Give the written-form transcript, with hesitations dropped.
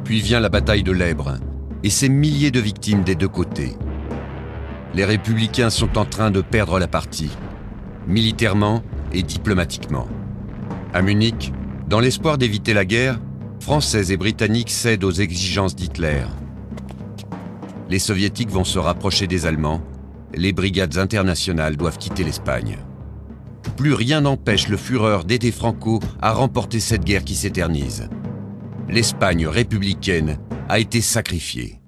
Puis vient la bataille de l'Èbre et ses milliers de victimes des deux côtés. Les républicains sont en train de perdre la partie, militairement et diplomatiquement. À Munich, dans l'espoir d'éviter la guerre, Français et Britanniques cèdent aux exigences d'Hitler. Les Soviétiques vont se rapprocher des Allemands. Les brigades internationales doivent quitter l'Espagne. Plus rien n'empêche le Führer d'aider Franco à remporter cette guerre qui s'éternise. L'Espagne républicaine a été sacrifiée.